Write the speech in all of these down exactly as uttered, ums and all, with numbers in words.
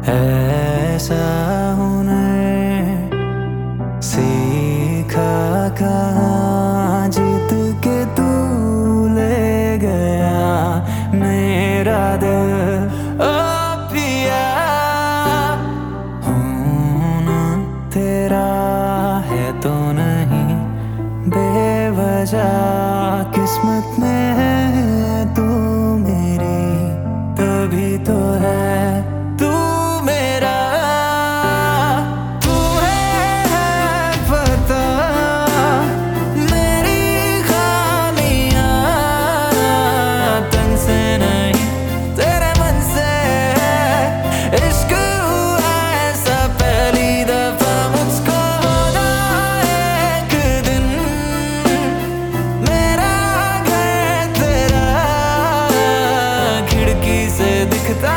ऐसा हुनर सीखा कहाँ, जीत के तू ले गया मेरा दिल। ओ पिया हूं ना तेरा है तो नहीं बेवजह, किस्मत में है तू मेरी तभी तो है तू मेरा। तुम्हें पता मेरी खामियां तन से नहीं तेरे मन से है। इश्क हुआ ऐसा पहली दफा मुझको होना एक दिन, मेरा घर तेरा खिड़की से दिखता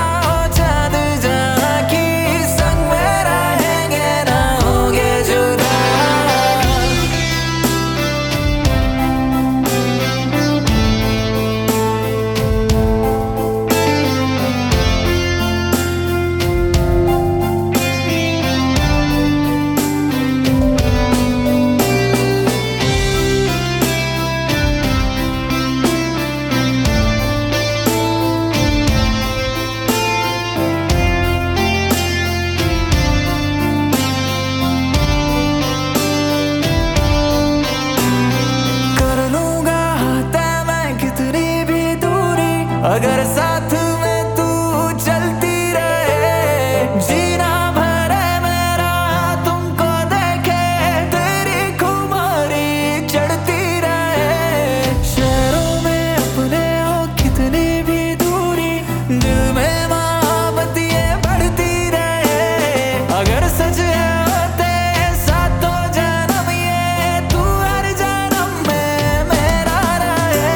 अगर साथ में तू चलती रहे, जीना भर है मेरा तुमको देखे, तेरी खुमारी चढ़ती रहे। शहरों में अपने हो कितनी भी दूरी, दिल में मोहब्बत ये बढ़ती रहे। अगर सच है होते सातों जन्म ये, तू हर जन्म में मेरा रहे।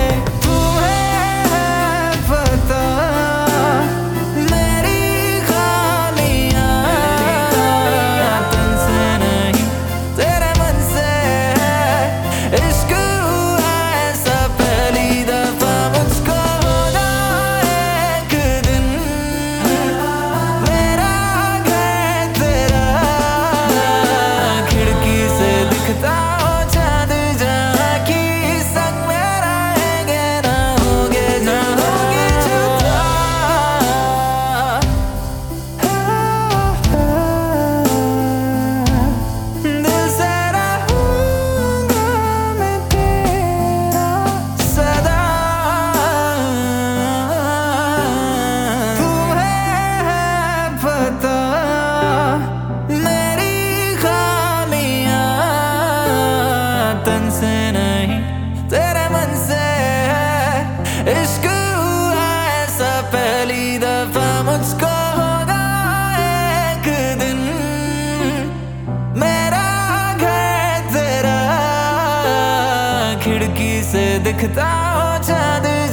तन से नहीं तेरे मन से है। इश्क हुआ ऐसा पहली दफा मुझको होगा एक दिन, मेरा घर तेरा खिड़की से दिखता हो चाँद।